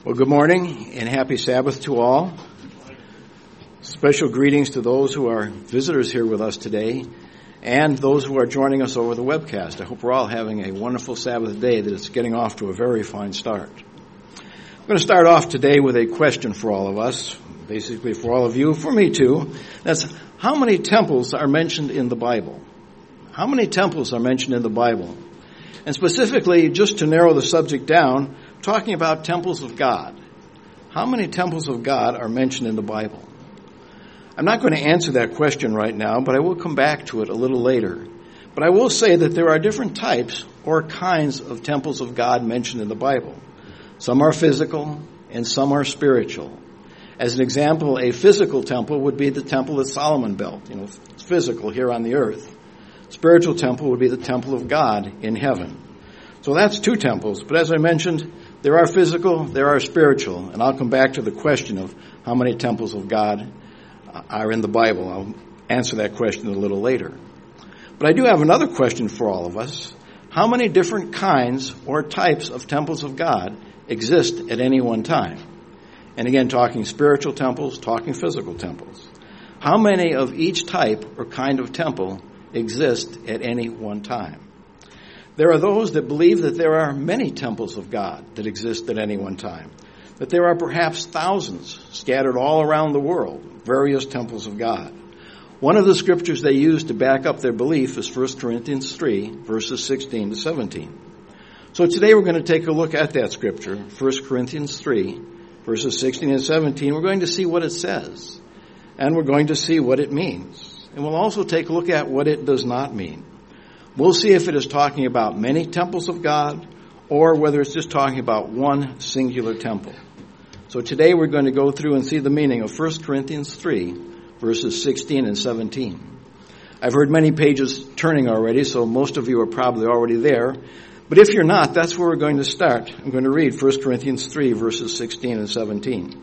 Well, good morning and happy Sabbath to all. Special greetings to those who are visitors here with us today and those who are joining us over the webcast. I hope we're all having a wonderful Sabbath day, that it's getting off to a very fine start. I'm going to start off today with a question for all of us, basically for all of you, for me too. That's, how many temples are mentioned in the Bible? How many temples are mentioned in the Bible? And specifically, just to narrow the subject down, talking about temples of God. How many temples of God are mentioned in the Bible? I'm not going to answer that question right now, but I will come back to it a little later. But I will say that there are different types or kinds of temples of God mentioned in the Bible. Some are physical and some are spiritual. As an example, a physical temple would be the temple that Solomon built. It's physical here on the earth. Spiritual temple would be the temple of God in heaven. So that's two temples. But as I mentioned, there are physical, there are spiritual. And I'll come back to the question of how many temples of God are in the Bible. I'll answer that question a little later. But I do have another question for all of us. How many different kinds or types of temples of God exist at any one time? And again, talking spiritual temples, talking physical temples. How many of each type or kind of temple exist at any one time? There are those that believe that there are many temples of God that exist at any one time, that there are perhaps thousands scattered all around the world, various temples of God. One of the scriptures they use to back up their belief is 1 Corinthians 3, verses 16 to 17. So today we're going to take a look at that scripture, 1 Corinthians 3, verses 16 and 17. We're going to see what it says, and we're going to see what it means. And we'll also take a look at what it does not mean. We'll see if it is talking about many temples of God or whether it's just talking about one singular temple. So today we're going to go through and see the meaning of 1 Corinthians 3, verses 16 and 17. I've heard many pages turning already, so most of you are probably already there. But if you're not, that's where we're going to start. I'm going to read 1 Corinthians 3, verses 16 and 17.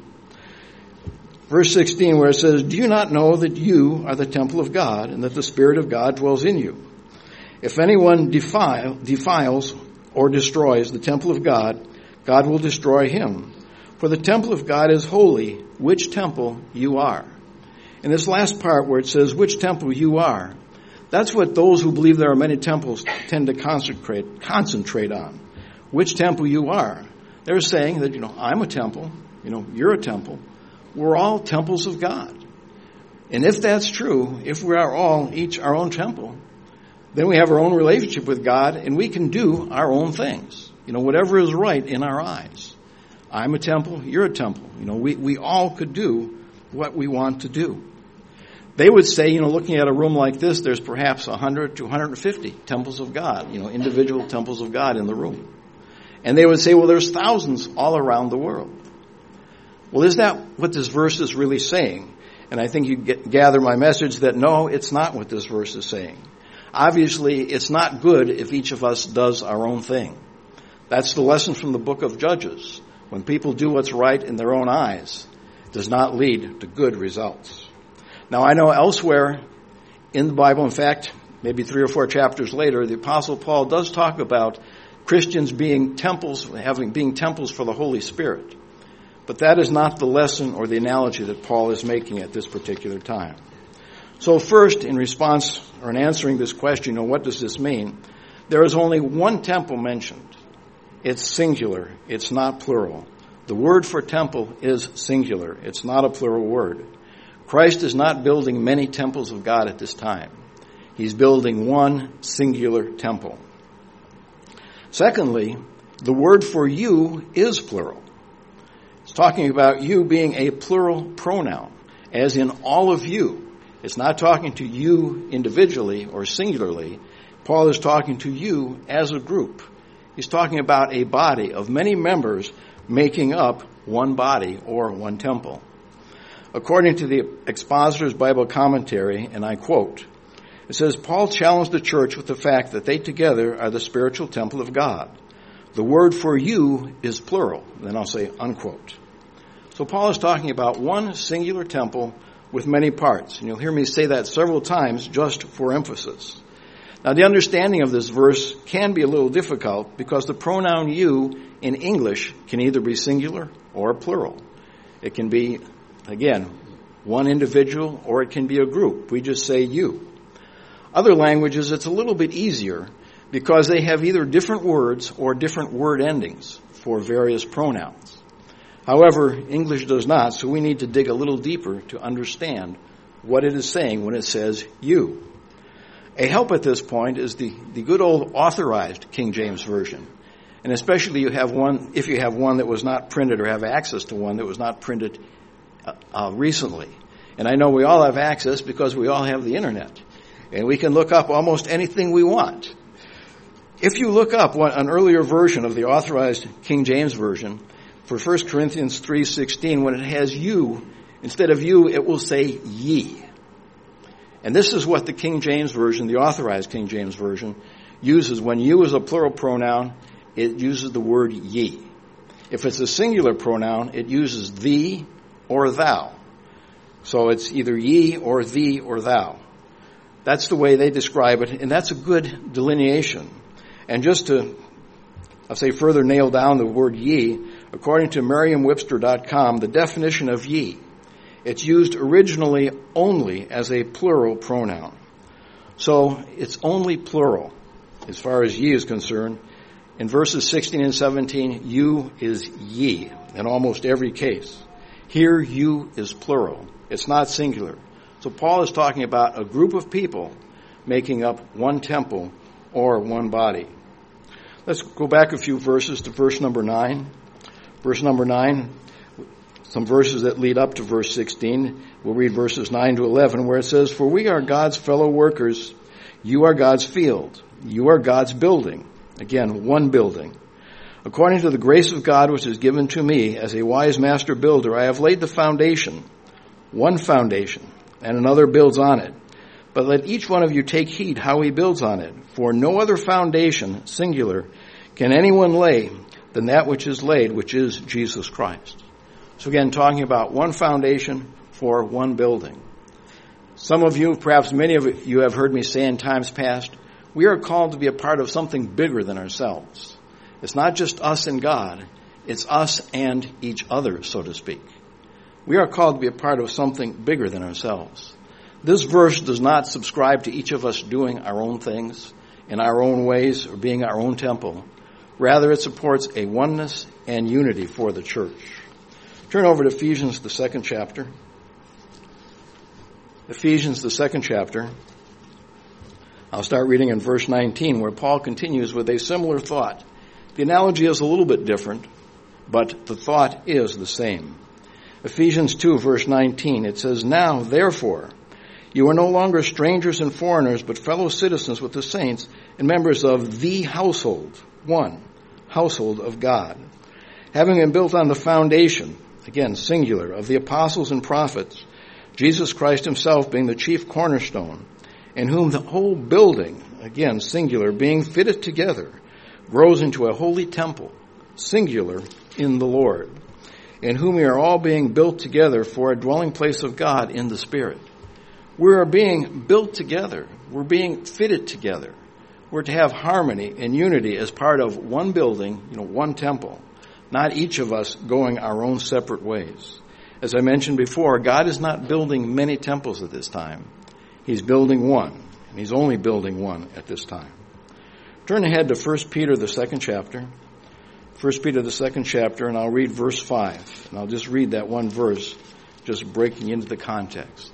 Verse 16, where it says, "Do you not know that you are the temple of God, and that the Spirit of God dwells in you? If anyone defiles or destroys the temple of God, God will destroy him. For the temple of God is holy, which temple you are." In this last part where it says, which temple you are, that's what those who believe there are many temples tend to concentrate on. Which temple you are. They're saying that, I'm a temple, you're a temple. We're all temples of God. And if that's true, if we are all each our own temple, then we have our own relationship with God and we can do our own things. Whatever is right in our eyes. I'm a temple, you're a temple. We all could do what we want to do. They would say, looking at a room like this, there's perhaps 100 to 150 temples of God, individual temples of God in the room. And they would say, well, there's thousands all around the world. Well, is that what this verse is really saying? And I think you gather my message that no, it's not what this verse is saying. Obviously, it's not good if each of us does our own thing. That's the lesson from the book of Judges. When people do what's right in their own eyes, it does not lead to good results. Now, I know elsewhere in the Bible, in fact, maybe 3 or 4 chapters later, the Apostle Paul does talk about Christians being temples, being temples for the Holy Spirit. But that is not the lesson or the analogy that Paul is making at this particular time. So first, in response or in answering this question, what does this mean? There is only one temple mentioned. It's singular. It's not plural. The word for temple is singular. It's not a plural word. Christ is not building many temples of God at this time. He's building one singular temple. Secondly, the word for you is plural. It's talking about you being a plural pronoun, as in all of you. It's not talking to you individually or singularly. Paul is talking to you as a group. He's talking about a body of many members making up one body or one temple. According to the Expositor's Bible Commentary, and I quote, it says, Paul challenged the church with the fact that they together are the spiritual temple of God. The word for you is plural. Then I'll say unquote. So Paul is talking about one singular temple with many parts. And you'll hear me say that several times just for emphasis. Now, the understanding of this verse can be a little difficult because the pronoun you in English can either be singular or plural. It can be, again, one individual or it can be a group. We just say you. Other languages, it's a little bit easier because they have either different words or different word endings for various pronouns. However, English does not, so we need to dig a little deeper to understand what it is saying when it says you. A help at this point is the good old Authorized King James Version. And especially if you have one that was not printed or have access to one that was not printed recently. And I know we all have access because we all have the internet. And we can look up almost anything we want. If you look up an earlier version of the Authorized King James Version, for 1 Corinthians 3:16, when it has you, instead of you, it will say ye. And this is what the King James Version, the Authorized King James Version, uses. When you is a plural pronoun, it uses the word ye. If it's a singular pronoun, it uses thee or thou. So it's either ye or thee or thou. That's the way they describe it, and that's a good delineation. And just to, I'll say, further nail down the word ye, according to Merriam-Webster.com, the definition of ye, it's used originally only as a plural pronoun. So it's only plural as far as ye is concerned. In verses 16 and 17, you is ye in almost every case. Here, you is plural. It's not singular. So Paul is talking about a group of people making up one temple or one body. Let's go back a few verses to verse number 9. Verse number 9, some verses that lead up to verse 16. We'll read verses 9 to 11 where it says, "For we are God's fellow workers. You are God's field. You are God's building." Again, one building. "According to the grace of God which is given to me as a wise master builder, I have laid the foundation, one foundation, and another builds on it. But let each one of you take heed how he builds on it. For no other foundation, singular, can anyone lay than that which is laid, which is Jesus Christ." So again, talking about one foundation for one building. Some of you, perhaps many of you, have heard me say in times past, we are called to be a part of something bigger than ourselves. It's not just us and God, it's us and each other, so to speak. We are called to be a part of something bigger than ourselves. This verse does not subscribe to each of us doing our own things in our own ways or being our own temple. Rather, it supports a oneness and unity for the church. Turn over to Ephesians, the 2nd chapter. Ephesians, the 2nd chapter. I'll start reading in verse 19, where Paul continues with a similar thought. The analogy is a little bit different, but the thought is the same. Ephesians 2, verse 19, it says, "Now, therefore, you are no longer strangers and foreigners, but fellow citizens with the saints and members of the household," one, household of God, "having been built on the foundation," again, singular, "of the apostles and prophets, Jesus Christ himself being the chief cornerstone, in whom the whole building," again, singular, "being fitted together, grows into a holy temple," singular, "in the Lord, in whom we are all being built together for a dwelling place of God in the Spirit." We are being built together. We're being fitted together. We're to have harmony and unity as part of one building, one temple, not each of us going our own separate ways. As I mentioned before, God is not building many temples at this time. He's building one, and he's only building one at this time. Turn ahead to 1 Peter, the 2nd chapter. 1 Peter, the 2nd chapter, and I'll read verse 5. And I'll just read that one verse, just breaking into the context.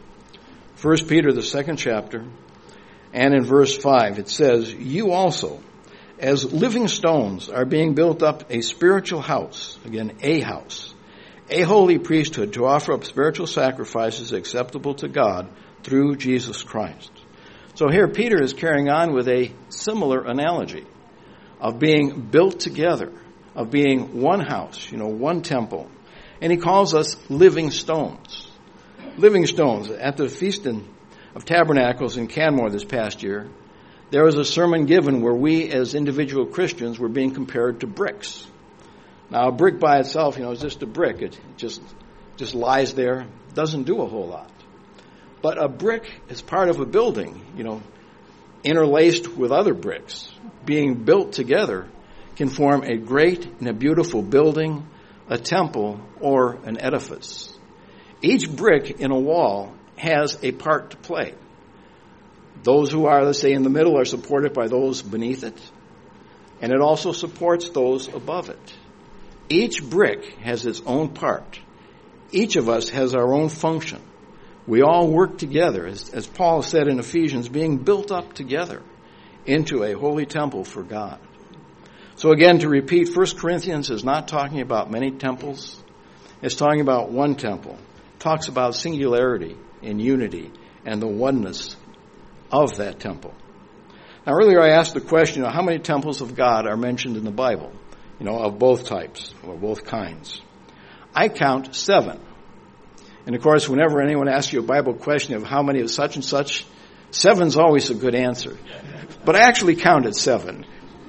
1 Peter, the 2nd chapter, and in verse 5, it says, "You also, as living stones, are being built up a spiritual house," again, a house, "a holy priesthood to offer up spiritual sacrifices acceptable to God through Jesus Christ." So here Peter is carrying on with a similar analogy of being built together, of being one house, one temple. And he calls us living stones. Living stones. At the Feast of Tabernacles in Canmore this past year, there was a sermon given where we as individual Christians were being compared to bricks. Now, a brick by itself, is just a brick. It just lies there, doesn't do a whole lot. But a brick is part of a building, interlaced with other bricks, being built together, can form a great and a beautiful building, a temple, or an edifice. Each brick in a wall has a part to play. Those who are, let's say, in the middle are supported by those beneath it, and it also supports those above it. Each brick has its own part. Each of us has our own function. We all work together, as Paul said in Ephesians, being built up together into a holy temple for God. So again, to repeat, 1 Corinthians is not talking about many temples. It's talking about one temple. It talks about singularity and unity and the oneness of that temple. Now, earlier I asked the question, how many temples of God are mentioned in the Bible? Of both types or both kinds. I count 7. And of course, whenever anyone asks you a Bible question of how many of such and such, 7's always a good answer. But I actually counted 7.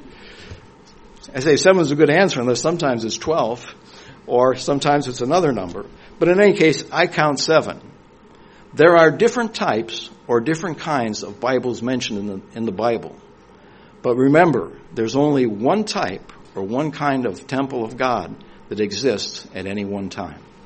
I say 7's a good answer unless sometimes it's 12 or sometimes it's another number. But in any case, I count 7. There are different types or different kinds of Bibles mentioned in the Bible. But remember, there's only one type or one kind of temple of God that exists at any one time.